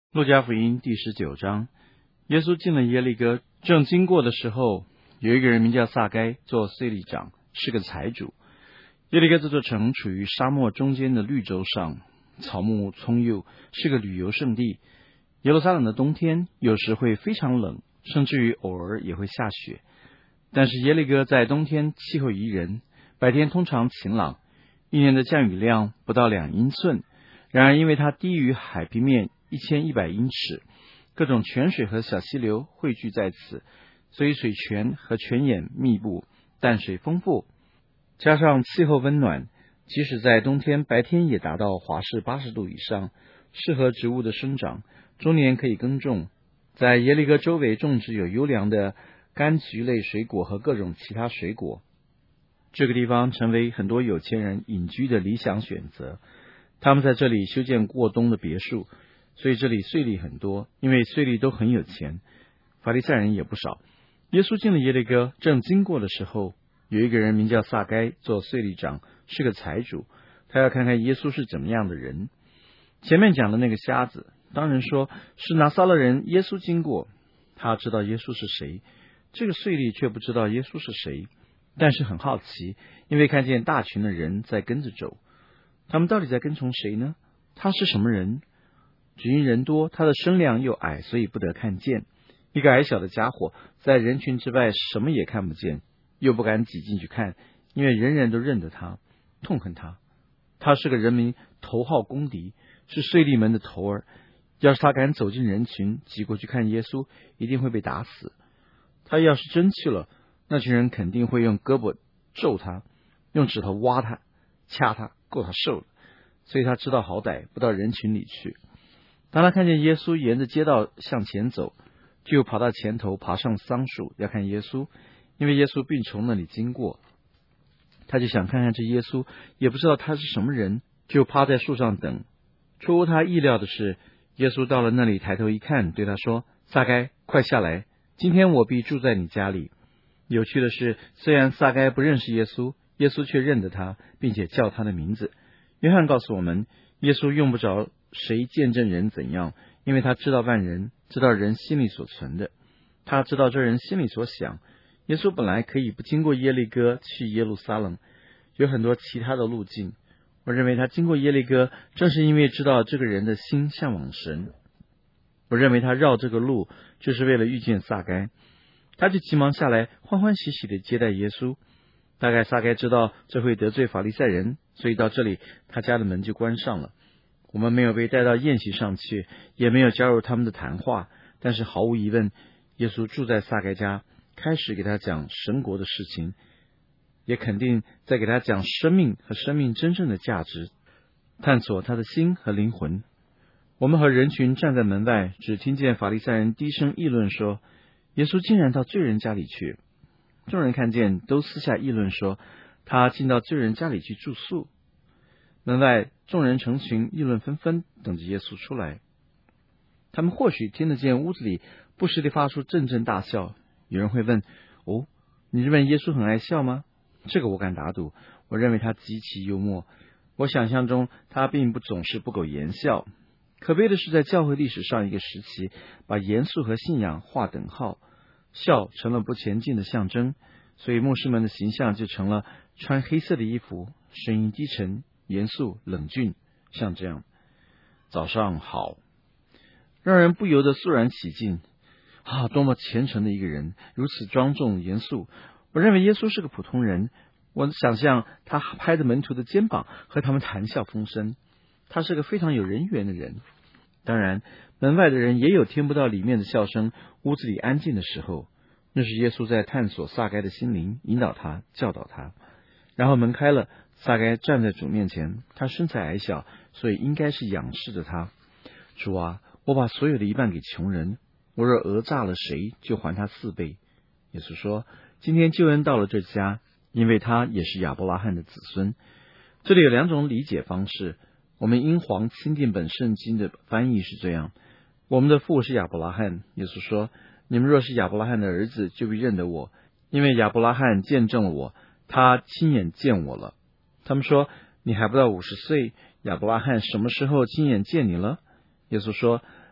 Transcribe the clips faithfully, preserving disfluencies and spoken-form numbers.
路加福音第十九章，耶稣进了耶利哥，正经过的时候，有一个人名叫撒该，做税吏长，是个财主。耶利哥这座城处于沙漠中间的绿洲上，草木葱郁，是个旅游胜地。耶路撒冷的冬天有时会非常冷，甚至于偶尔也会下雪。但是耶利哥在冬天气候宜人，白天通常晴朗，一年的降雨量不到两英寸。然而因为它低于海平面一千一百英尺，各种泉水和小溪流汇聚在此，所以水泉和泉眼密布，淡水丰富，加上气候温暖，即使在冬天白天也达到华氏八十度以上，适合植物的生长，终年可以耕种。在耶利哥周围种植有优良的柑橘类水果和各种其他水果，这个地方成为很多有钱人隐居的理想选择。他们在这里修建过冬的别墅，所以这里税吏很多，因为税吏都很有钱，法利赛人也不少。耶稣进了耶利哥，正经过的时候，有一个人名叫撒该，做税吏长，是个财主，他要看看耶稣是怎么样的人。前面讲的那个瞎子，当然说是拿撒勒人耶稣经过，他知道耶稣是谁，这个税吏却不知道耶稣是谁，但是很好奇，因为看见大群的人在跟着走。他们到底在跟从谁呢？他是什么人？只因人多，他的身量又矮，所以不得看见。一个矮小的家伙，在人群之外什么也看不见，又不敢挤进去看，因为人人都认得他，痛恨他。他是个人民头号公敌，是税吏们的头儿。要是他敢走进人群，挤过去看耶稣，一定会被打死。他要是真去了，那群人肯定会用胳膊揍他，用指头挖他，掐他，够他受了。所以他知道好歹，不到人群里去。当他看见耶稣沿着街道向前走，就跑到前头，爬上桑树要看耶稣，因为耶稣并从那里经过。他就想看看这耶稣，也不知道他是什么人，就趴在树上等。出乎他意料的是，耶稣到了那里，抬头一看，对他说：撒该，快下来，今天我必住在你家里。有趣的是，虽然撒该不认识耶稣，耶稣却认得他，并且叫他的名字。约翰告诉我们，耶稣用不着谁见证人怎样，因为他知道万人，知道人心里所存的，他知道这人心里所想。耶稣本来可以不经过耶利哥去耶路撒冷，有很多其他的路径。我认为他经过耶利哥，正是因为知道这个人的心向往神。我认为他绕这个路，就是为了遇见撒该。他就急忙下来，欢欢喜喜地接待耶稣。大概撒该知道这会得罪法利赛人，所以到这里他家的门就关上了。我们没有被带到宴席上去，也没有加入他们的谈话，但是毫无疑问，耶稣住在撒该家，开始给他讲神国的事情，也肯定在给他讲生命和生命真正的价值，探索他的心和灵魂。我们和人群站在门外，只听见法利赛人低声议论说，耶稣竟然到罪人家里去。众人看见，都私下议论说，他进到罪人家里去住宿。门外众人成群，议论纷纷，等着耶稣出来。他们或许听得见屋子里不时地发出阵阵大笑。有人会问，哦，你认为耶稣很爱笑吗？这个我敢打赌，我认为他极其幽默。我想象中他并不总是不苟言笑。可悲的是，在教会历史上一个时期，把严肃和信仰划等号，笑成了不前进的象征，所以牧师们的形象就成了穿黑色的衣服，声音低沉、严肃、冷峻，像这样。早上好，让人不由得肃然起敬。啊，多么虔诚的一个人，如此庄重严肃。我认为耶稣是个普通人，我想象他拍着门徒的肩膀，和他们谈笑风生。他是个非常有人缘的人。当然，门外的人也有听不到里面的笑声，屋子里安静的时候，那是耶稣在探索撒该的心灵，引导他，教导他。然后门开了，撒该站在主面前，他身材矮小，所以应该是仰视着他。主啊，我把所有的一半给穷人，我若讹诈了谁，就还他四倍。耶稣说，今天救恩到了这家，因为他也是亚伯拉罕的子孙。这里有两种理解方式。我们英皇钦定本圣经的翻译是这样，我们的父是亚伯拉罕。耶稣说，你们若是亚伯拉罕的儿子，就必认得我，因为亚伯拉罕见证了我，他亲眼见我了。他们说，你还不到五十岁，亚伯拉罕什么时候亲眼见你了？耶稣说，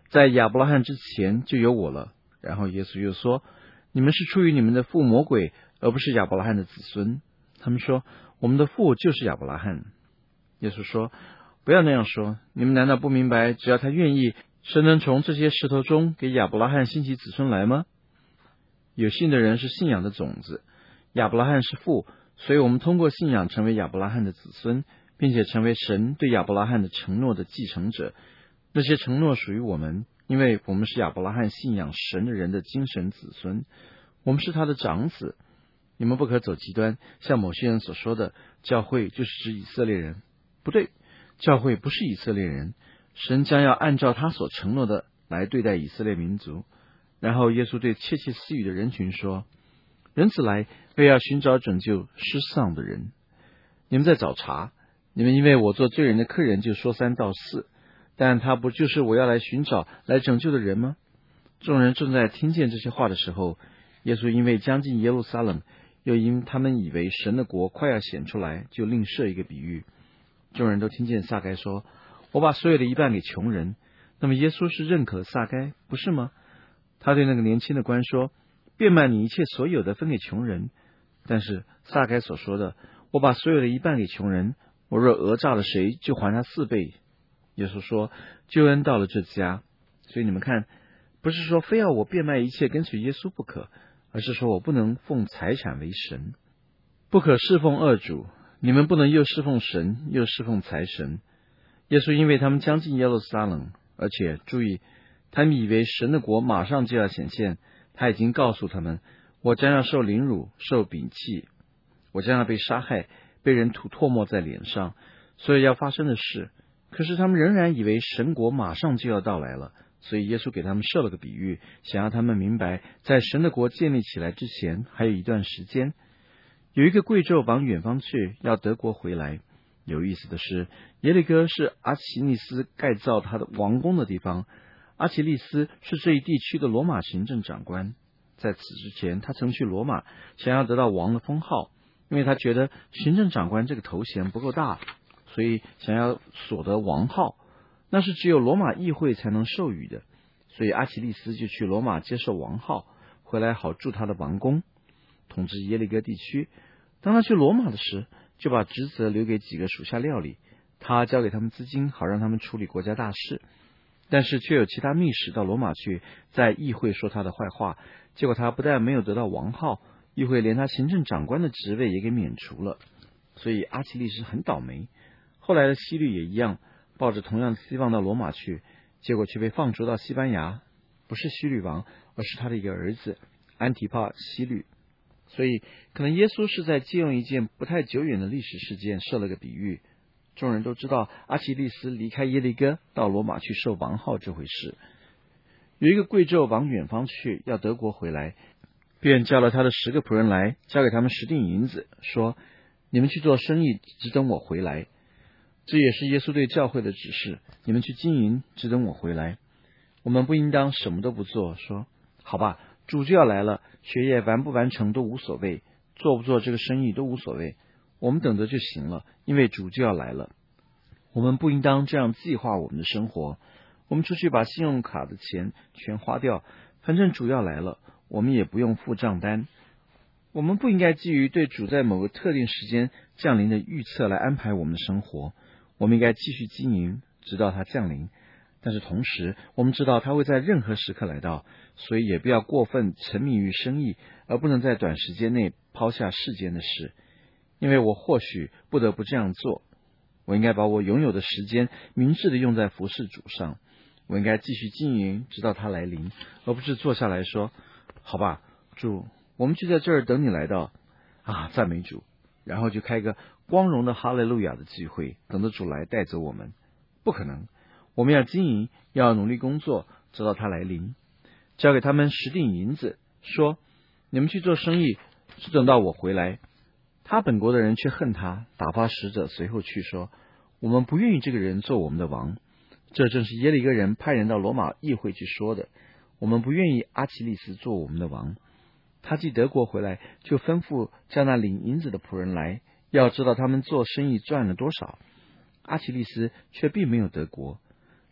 在亚伯拉罕之前就有我了。然后耶稣又说，你们是出于你们的父魔鬼，而不是亚伯拉罕的子孙。他们说，我们的父就是亚伯拉罕。耶稣说，不要那样说，你们难道不明白，只要他愿意，神能从这些石头中给亚伯拉罕兴起子孙来吗？有信的人是信仰的种子，亚伯拉罕是父，所以我们通过信仰成为亚伯拉罕的子孙，并且成为神对亚伯拉罕的承诺的继承者。那些承诺属于我们，因为我们是亚伯拉罕信仰神的人的精神子孙，我们是他的长子。你们不可走极端，像某些人所说的，教会就是指以色列人。不对，教会不是以色列人，神将要按照他所承诺的来对待以色列民族。然后耶稣对窃窃私语的人群说，人子来为要寻找拯救失丧的人。你们在找茬，你们因为我做罪人的客人就说三道四，但他不就是我要来寻找来拯救的人吗？众人正在听见这些话的时候，耶稣因为将近耶路撒冷，又因他们以为神的国快要显出来，就另设一个比喻。众人都听见撒该说，我把所有的一半给穷人。那么耶稣是认可撒该，不是吗？他对那个年轻的官说，变卖你一切所有的分给穷人。但是撒该所说的，我把所有的一半给穷人，我若讹诈了谁，就还他四倍。耶稣说，救恩到了这家。所以你们看，不是说非要我变卖一切跟随耶稣不可，而是说我不能奉财产为神，不可侍奉二主。你们不能又侍奉神，又侍奉财神。耶稣因为他们将近耶路撒冷，而且注意，他们以为神的国马上就要显现，他已经告诉他们，我将要受凌辱，受摒弃，我将要被杀害，被人吐唾沫在脸上，所以要发生的事。可是他们仍然以为神国马上就要到来了，所以耶稣给他们设了个比喻，想让他们明白，在神的国建立起来之前还有一段时间。有一个贵胄往远方去，要得国回来。有意思的是，耶利哥是阿奇利斯盖造他的王宫的地方，阿奇利斯是这一地区的罗马行政长官。在此之前，他曾去罗马，想要得到王的封号，因为他觉得行政长官这个头衔不够大，所以想要索得王号，那是只有罗马议会才能授予的。所以阿奇利斯就去罗马接受王号，回来好住他的王宫，统治耶利哥地区。当他去罗马的时，就把职责留给几个属下料理，他交给他们资金，好让他们处理国家大事。但是却有其他密使到罗马去，在议会说他的坏话，结果他不但没有得到王号，议会连他行政长官的职位也给免除了。所以阿奇利斯很倒霉。后来的希律也一样，抱着同样的希望到罗马去，结果却被放逐到西班牙，不是希律王，而是他的一个儿子安提帕希律。所以可能耶稣是在借用一件不太久远的历史事件设了个比喻。众人都知道阿奇利斯离开耶利哥到罗马去受王号这回事。有一个贵胄往远方去，要得国回来，便叫了他的十个仆人来，交给他们十锭银子，说，你们去做生意，只等我回来。这也是耶稣对教会的指示，你们去经营，只等我回来。我们不应当什么都不做，说好吧，主就要来了，学业完不完成都无所谓，做不做这个生意都无所谓，我们等着就行了，因为主就要来了。我们不应当这样计划我们的生活，我们出去把信用卡的钱全花掉，反正主要来了，我们也不用付账单。我们不应该基于对主在某个特定时间降临的预测来安排我们的生活，我们应该继续经营，直到他降临。但是同时，我们知道他会在任何时刻来到，所以也不要过分沉迷于生意，而不能在短时间内抛下世间的事。因为我或许不得不这样做，我应该把我拥有的时间明智的用在服侍主上。我应该继续经营，直到他来临，而不是坐下来说，好吧，主，我们就在这儿等你来到啊，赞美主，然后就开个光荣的哈利路亚的聚会，等着主来带走我们。不可能，我们要经营，要努力工作，直到他来临。交给他们十锭银子，说，你们去做生意，只等到我回来。他本国的人却恨他，打发使者随后去说，我们不愿意这个人做我们的王。这正是耶利哥人派人到罗马议会去说的，我们不愿意阿奇利斯做我们的王。他既得国回来，就吩咐叫那领银子的仆人来，要知道他们做生意赚了多少。阿奇利斯却并没有得国。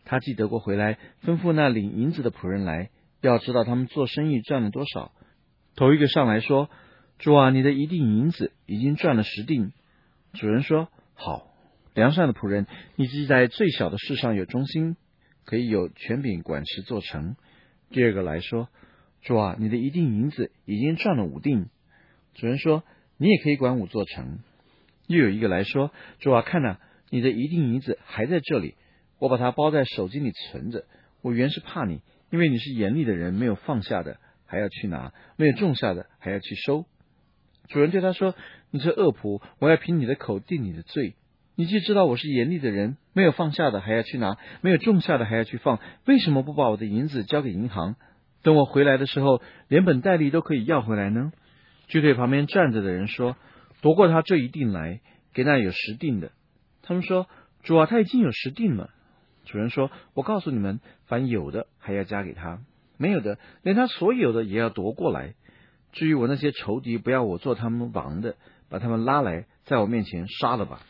他既得过回来，吩咐那领银子的仆人来，要知道他们做生意赚了多少。头一个上来说：主啊，你的一锭银子已经赚了十锭。主人说：好，良善的仆人，你既在最小的事上有忠心，可以有权柄管事做成。第二个来说：主啊，你的一锭银子已经赚了五锭。主人说：你也可以管五做成。又有一个来说：主啊，看哪，你的一锭银子还在这里，我把它包在手巾里存着。我原是怕你，因为你是严厉的人，没有放下的还要去拿，没有种下的还要去收。主人对他说：你这恶仆，我要凭你的口定你的罪。你既知道我是严厉的人，没有放下的还要去拿，没有种下的还要去放，为什么不把我的银子交给银行，等我回来的时候，连本带利都可以要回来呢？就对旁边站着的人说：夺过他这一锭来，给那有十锭的。他们说：主啊，他已经有十锭了。主人说：我告诉你们，凡有的还要加给他，没有的连他所有的也要夺过来。至于我那些仇敌，不要我做他们王的，把他们拉来，在我面前杀了吧。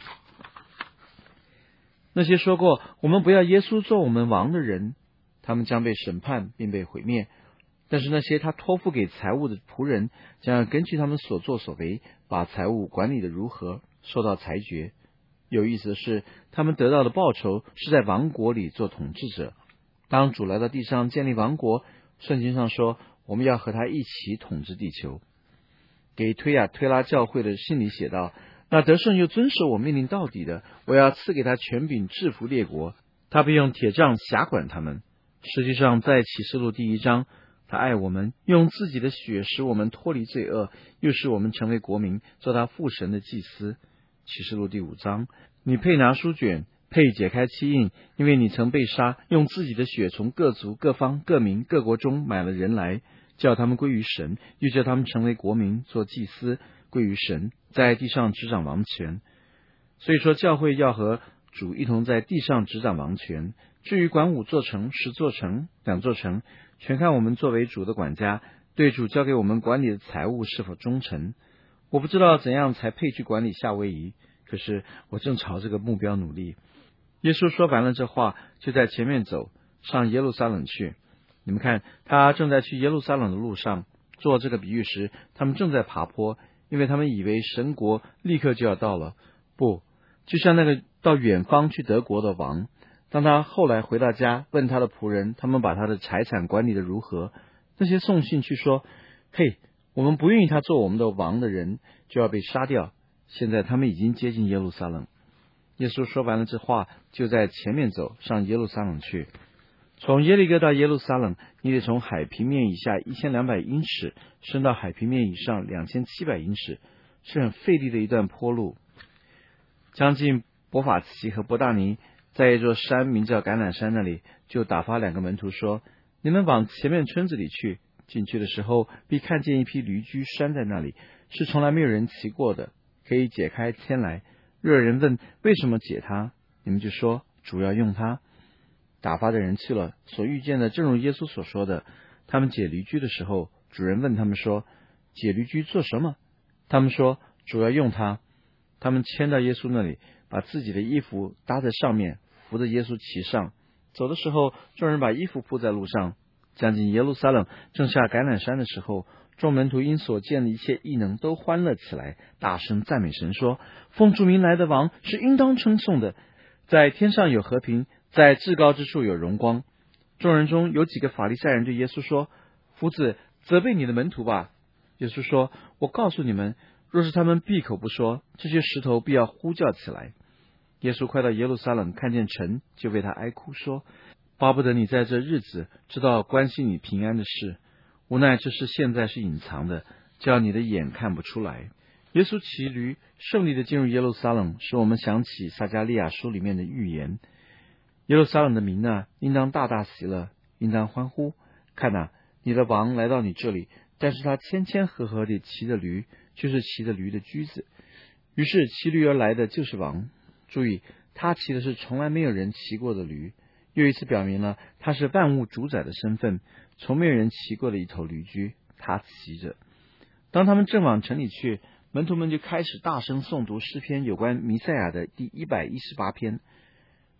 那些说过我们不要耶稣做我们王的人，他们将被审判并被毁灭。但是那些他托付给财物的仆人，将要根据他们所作所为，把财物管理的如何，受到裁决。有意思的是，他们得到的报酬是在王国里做统治者。当主来到地上建立王国，圣经上说，我们要和他一起统治地球。给推亚推拉教会的信里写道：那得胜又遵守我命令到底的，我要赐给他权柄制服列国，他必用铁杖辖管他们。实际上在启示录第一章，他爱我们，用自己的血使我们脱离罪恶，又使我们成为国民，做他父神的祭司。启示录第五章，你配拿书卷，配解开七印，因为你曾被杀，用自己的血从各族各方各民各国中买了人来，叫他们归于神，又叫他们成为国民，做祭司，归于神，在地上执掌王权。所以说，教会要和主一同在地上执掌王权。至于管五座城、十座城、两座城，全看我们作为主的管家，对主交给我们管理的财物是否忠诚。我不知道怎样才配去管理夏威夷，可是我正朝这个目标努力。耶稣说完了这话，就在前面走，上耶路撒冷去。你们看，他正在去耶路撒冷的路上。做这个比喻时，他们正在爬坡，因为他们以为神国立刻就要到了。不，就像那个到远方去德国的王，当他后来回到家，问他的仆人，他们把他的财产管理的如何，那些送信去说：嘿，我们不愿意他做我们的王的人，就要被杀掉。现在他们已经接近耶路撒冷。耶稣说完了这话，就在前面走，上耶路撒冷去。从耶利哥到耶路撒冷，你得从海平面以下一千两百英尺升到海平面以上两千七百英尺，是很费力的一段坡路。将近伯法奇和伯大尼，在一座山名叫橄榄山那里，就打发两个门徒说：你们往前面村子里去，进去的时候必看见一匹驴驹拴在那里，是从来没有人骑过的，可以解开牵来。若有人问为什么解它，你们就说主要用它。打发的人去了，所遇见的正如耶稣所说的。他们解驴驹的时候，主人问他们说：解驴驹做什么？他们说主要用它。他们牵到耶稣那里，把自己的衣服搭在上面，扶着耶稣骑上。走的时候，众人把衣服铺在路上。将近耶路撒冷，正下橄榄山的时候，众门徒因所见的一切异能都欢乐起来，大声赞美神说：奉主名来的王是应当称颂的，在天上有和平，在至高之处有荣光。众人中有几个法利赛人对耶稣说：夫子，责备你的门徒吧。耶稣说：我告诉你们，若是他们闭口不说，这些石头必要呼叫起来。耶稣快到耶路撒冷，看见城，就为他哀哭，说：巴不得你在这日子知道关系你平安的事，无奈这事现在是隐藏的，叫你的眼看不出来。耶稣骑驴胜利的进入耶路撒冷，使我们想起撒迦利亚书里面的预言：耶路撒冷的民啊，应当大大喜乐，应当欢呼。看哪，你的王来到你这里，但是他谦谦和和地骑着驴，就是骑着驴的驹子。于是骑驴而来的就是王。注意，他骑的是从来没有人骑过的驴，又一次表明了他是万物主宰的身份，从没有人骑过的一头驴驹，他骑着。当他们正往城里去，门徒们就开始大声诵读诗篇有关弥赛亚的第一百一十八篇。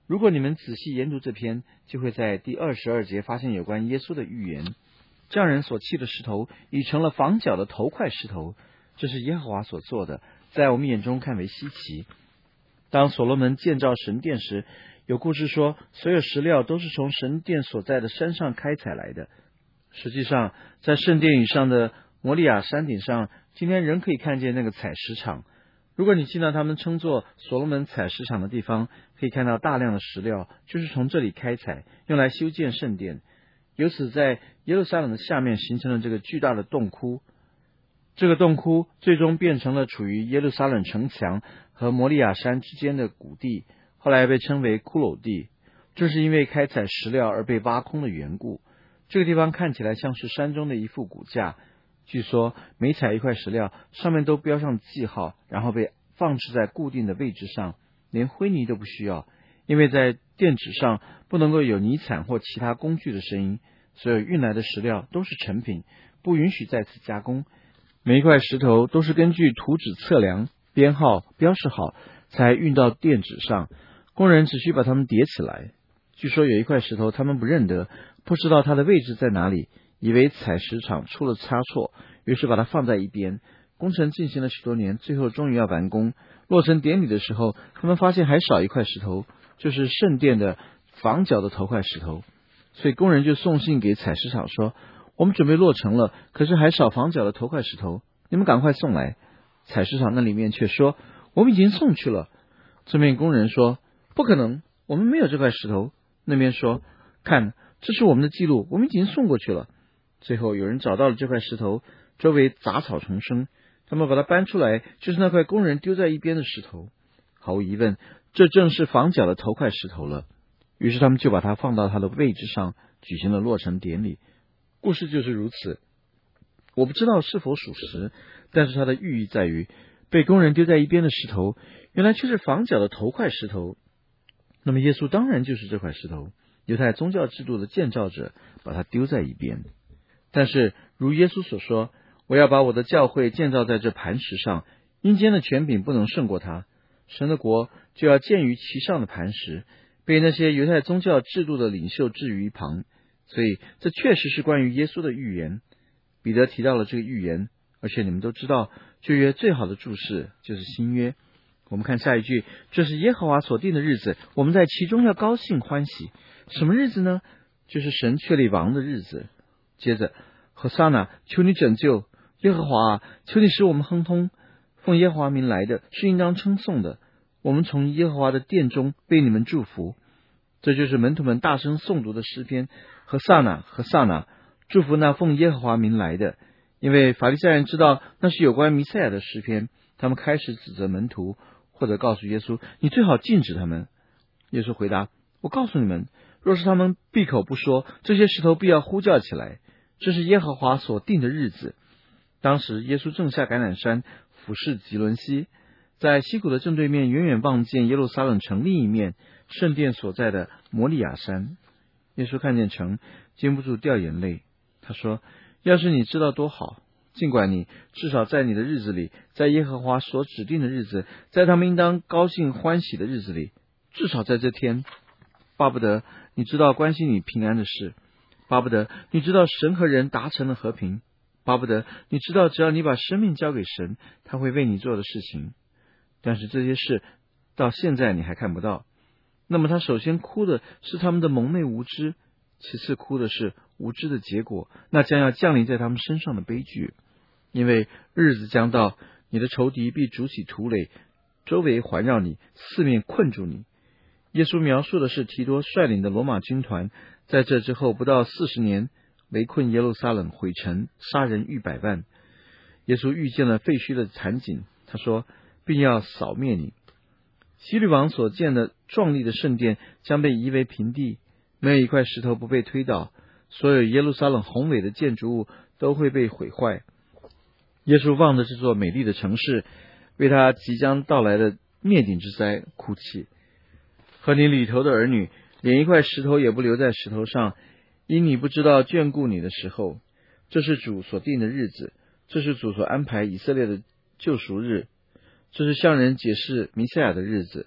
如果你们仔细研读这篇，就会在第二十二节发现有关耶稣的预言。匠人所砌的石头已成了房角的头块石头，这是耶和华所做的，在我们眼中看为稀奇。当所罗门建造神殿时，有故事说，所有石料都是从神殿所在的山上开采来的。实际上，在圣殿以上的摩利亚山顶上，今天仍可以看见那个采石场。如果你进到他们称作所罗门采石场的地方，可以看到大量的石料就是从这里开采，用来修建圣殿。由此在耶路撒冷的下面形成了这个巨大的洞窟，这个洞窟最终变成了处于耶路撒冷城墙和摩利亚山之间的谷地，后来被称为骷髅地，这是因为开采石料而被挖空的缘故。这个地方看起来像是山中的一副骨架，据说每采一块石料上面都标上记号，然后被放置在固定的位置上，连灰泥都不需要，因为在垫纸上不能够有泥铲或其他工具的声音，所有运来的石料都是成品，不允许再次加工。每一块石头都是根据图纸测量、编号、标示好，才运到垫纸上，工人只需把它们叠起来。据说有一块石头他们不认得，不知道它的位置在哪里，以为采石场出了差错，于是把它放在一边。工程进行了许多年，最后终于要完工。落成典礼的时候，他们发现还少一块石头，就是圣殿的房角的头块石头。所以工人就送信给采石场说，我们准备落成了，可是还少房角的头块石头，你们赶快送来。采石场那里面却说，我们已经送去了。这边工人说，不可能，我们没有这块石头。那边说，看，这是我们的记录，我们已经送过去了。最后有人找到了这块石头，周围杂草丛生，他们把它搬出来，就是那块工人丢在一边的石头。毫无疑问，这正是房角的头块石头了。于是他们就把它放到它的位置上，举行了落成典礼。故事就是如此。我不知道是否属实，但是它的寓意在于，被工人丢在一边的石头，原来却是房角的头块石头。那么耶稣当然就是这块石头，犹太宗教制度的建造者把它丢在一边。但是如耶稣所说，我要把我的教会建造在这磐石上，阴间的权柄不能胜过它，神的国就要建于其上的磐石，被那些犹太宗教制度的领袖置于一旁。所以这确实是关于耶稣的预言。彼得提到了这个预言，而且你们都知道，旧约最好的注释就是新约。我们看下一句，这是耶和华所定的日子，我们在其中要高兴欢喜。什么日子呢？就是神确立王的日子。接着，何撒那，求你拯救，耶和华啊，求你使我们亨通。奉耶和华名来的是应当称颂的，我们从耶和华的殿中为你们祝福。这就是门徒们大声诵读的诗篇，何撒那，何撒那，祝福那奉耶和华名来的。因为法利赛人知道那是有关弥赛亚的诗篇，他们开始指责门徒，或者告诉耶稣，你最好禁止他们。耶稣回答，我告诉你们，若是他们闭口不说，这些石头必要呼叫起来。这是耶和华所定的日子。当时耶稣正下橄榄山，俯视吉伦西，在溪谷的正对面，远远望见耶路撒冷城另一面，圣殿所在的摩利亚山。耶稣看见城，禁不住掉眼泪。他说，要是你知道多好，尽管你至少在你的日子里，在耶和华所指定的日子，在他们应当高兴欢喜的日子里，至少在这天，巴不得你知道关心你平安的事，巴不得你知道神和人达成了和平，巴不得你知道只要你把生命交给神，他会为你做的事情。但是这些事到现在你还看不到。那么他首先哭的是他们的蒙昧无知，其次哭的是无知的结果，那将要降临在他们身上的悲剧。因为日子将到，你的仇敌必筑起土垒，周围环绕你，四面困住你。耶稣描述的是提多率领的罗马军团，在这之后不到四十年，围困耶路撒冷，毁城，杀人逾百万。耶稣遇见了废墟的惨景，他说，并要扫灭你。希律王所建的壮丽的圣殿将被夷为平地，没有一块石头不被推倒，所有耶路撒冷宏伟的建筑物都会被毁坏。耶稣望着这座美丽的城市，为他即将到来的灭顶之灾哭泣。和你里头的儿女，连一块石头也不留在石头上，因你不知道眷顾你的时候。这是主所定的日子，这是主所安排以色列的救赎日，这是向人解释弥赛亚的日子，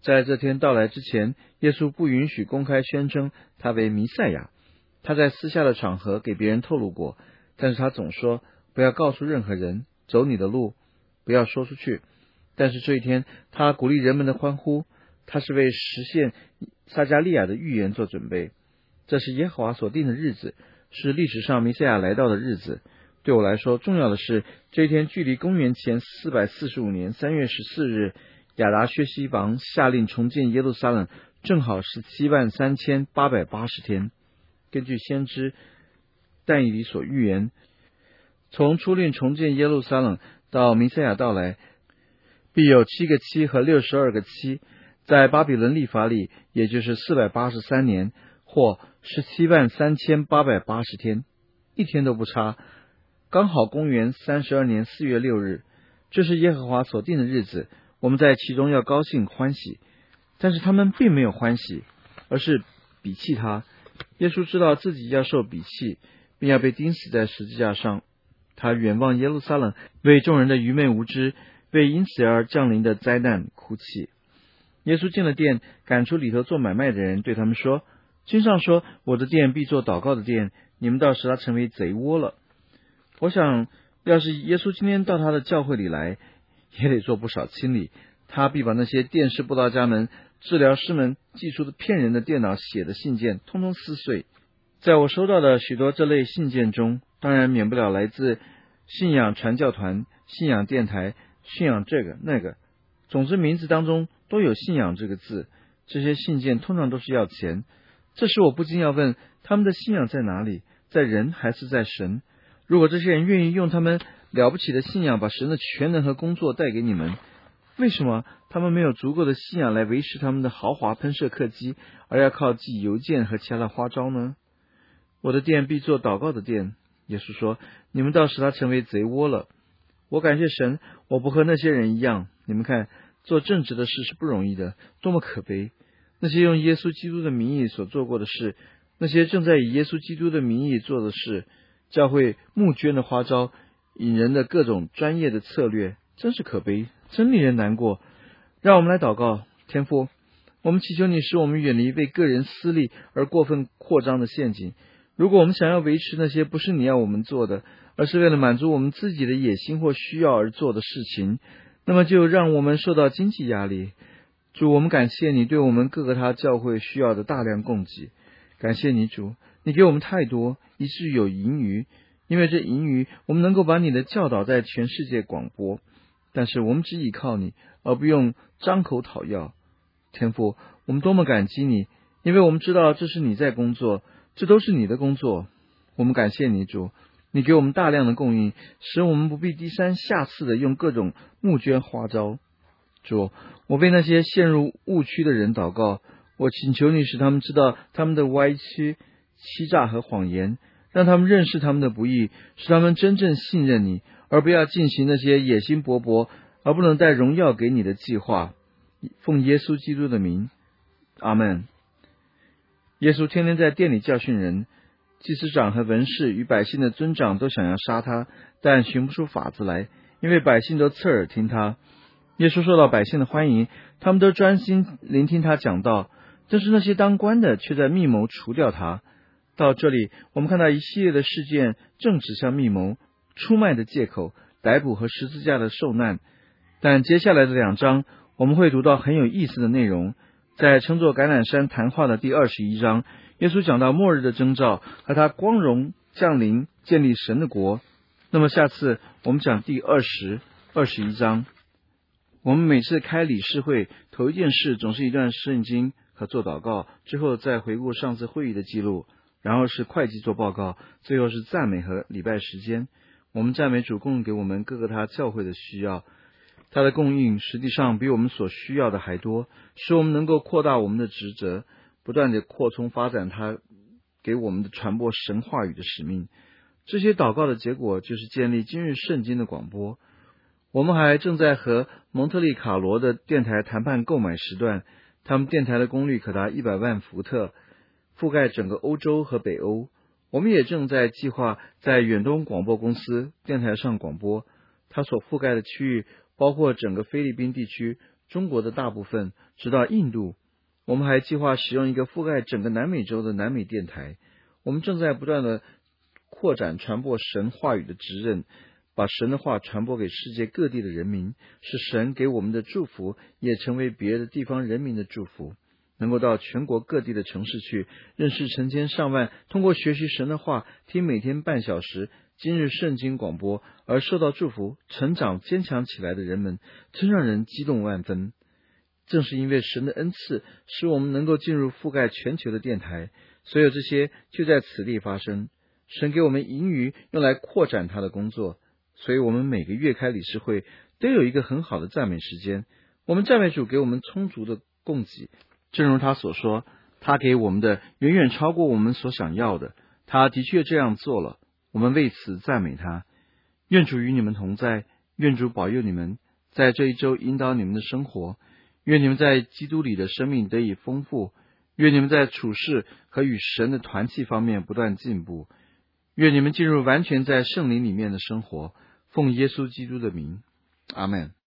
在这天到来之前，耶稣不允许公开宣称他为弥赛亚。他在私下的场合给别人透露过，但是他总说不要告诉任何人，走你的路，不要说出去。但是这一天，他鼓励人们的欢呼，他是为实现撒迦利亚的预言做准备。这是耶和华所定的日子，是历史上弥赛亚来到的日子。对我来说，重要的是这一天距离公元前四百四十五年三月十四日亚达薛西王下令重建耶路撒冷，正好是七万三千八百八十天。根据先知但以理所预言，从出令重建耶路撒冷到弥赛亚到来，必有七个七和六十二个七。在巴比伦历法里，也就是四百八十三年，或十七万三千八百八十天，一天都不差，刚好公元三十二年四月六日。这是耶和华所定的日子，我们在其中要高兴欢喜。但是他们并没有欢喜，而是鄙弃他。耶稣知道自己要受鄙弃，并要被钉死在十字架上。他远望耶路撒冷，为众人的愚昧无知，为因此而降临的灾难哭泣。耶稣进了殿，赶出里头做买卖的人，对他们说：经上说，我的殿必做祷告的殿，你们倒使它成为贼窝了。我想，要是耶稣今天到他的教会里来，也得做不少清理。他必把那些电视布道家们、治疗师们寄出的骗人的电脑写的信件通通撕碎。在我收到的许多这类信件中，当然免不了来自信仰传教团、信仰电台、信仰这个那个，总之名字当中都有信仰这个字。这些信件通常都是要钱。这时我不禁要问，他们的信仰在哪里？在人还是在神？如果这些人愿意用他们了不起的信仰把神的全能和工作带给你们，为什么他们没有足够的信仰来维持他们的豪华喷射客机，而要靠寄邮件和其他的花招呢？我的殿必做祷告的殿，耶稣说，你们倒使它成为贼窝了。我感谢神，我不和那些人一样。你们看，做正直的事是不容易的，多么可悲！那些用耶稣基督的名义所做过的事，那些正在以耶稣基督的名义做的事，教会募捐的花招，引人的各种专业的策略，真是可悲，真令人难过。让我们来祷告。天父，我们祈求你使我们远离为个人私利而过分扩张的陷阱。如果我们想要维持那些不是你要我们做的，而是为了满足我们自己的野心或需要而做的事情，那么就让我们受到经济压力。主，我们感谢你对我们各个他教会需要的大量供给。感谢你主，你给我们太多，以致有盈余。因为这盈余，我们能够把你的教导在全世界广播。但是我们只依靠你，而不用张口讨要。天父，我们多么感激你，因为我们知道这是你在工作，这都是你的工作。我们感谢你主，你给我们大量的供应，使我们不必低三下四的用各种募捐花招。主，我为那些陷入误区的人祷告，我请求你使他们知道他们的歪曲、欺诈和谎言，让他们认识他们的不义，使他们真正信任你，而不要进行那些野心勃勃而不能带荣耀给你的计划。奉耶稣基督的名，阿们。耶稣天天在殿里教训人，祭司长和文士与百姓的尊长都想要杀他，但寻不出法子来，因为百姓都侧耳听他。耶稣受到百姓的欢迎，他们都专心聆听他讲道，但是那些当官的却在密谋除掉他。到这里，我们看到一系列的事件正指向密谋、出卖的借口、逮捕和十字架的受难。但接下来的两章我们会读到很有意思的内容。在称作橄榄山谈话的第二十一章，耶稣讲到末日的征兆和他光荣降临建立神的国。那么下次我们讲第二十、二十一章。我们每次开理事会，头一件事总是一段圣经和做祷告，之后再回顾上次会议的记录，然后是会计做报告，最后是赞美和礼拜时间。我们赞美主供应给我们各个他教会的需要，他的供应实际上比我们所需要的还多，使我们能够扩大我们的职责，不断地扩充发展他给我们的传播神话语的使命。这些祷告的结果就是建立今日圣经的广播。我们还正在和蒙特利卡罗的电台谈判购买时段，他们电台的功率可达一百万伏特，覆盖整个欧洲和北欧。我们也正在计划在远东广播公司电台上广播，它所覆盖的区域包括整个菲律宾地区、 中国的大部分，直到印度。我们还计划使用一个覆盖整个南美洲的南美电台。我们正在不断的扩展传播神话语的职任，把神的话传播给世界各地的人民，使神给我们的祝福也成为别的地方人民的祝福，能够到全国各地的城市去，认识成千上万通过学习神的话，听每天半小时今日圣经广播而受到祝福、成长坚强起来的人们，真让人激动万分。正是因为神的恩赐，使我们能够进入覆盖全球的电台，所有这些就在此地发生。神给我们盈余用来扩展他的工作，所以我们每个月开理事会都有一个很好的赞美时间。我们赞美主给我们充足的供给，正如他所说，他给我们的远远超过我们所想要的，他的确这样做了，我们为此赞美他。愿主与你们同在，愿主保佑你们，在这一周引导你们的生活，愿你们在基督里的生命得以丰富，愿你们在处事和与神的团契方面不断进步，愿你们进入完全在圣灵里面的生活，奉耶稣基督的名，阿们。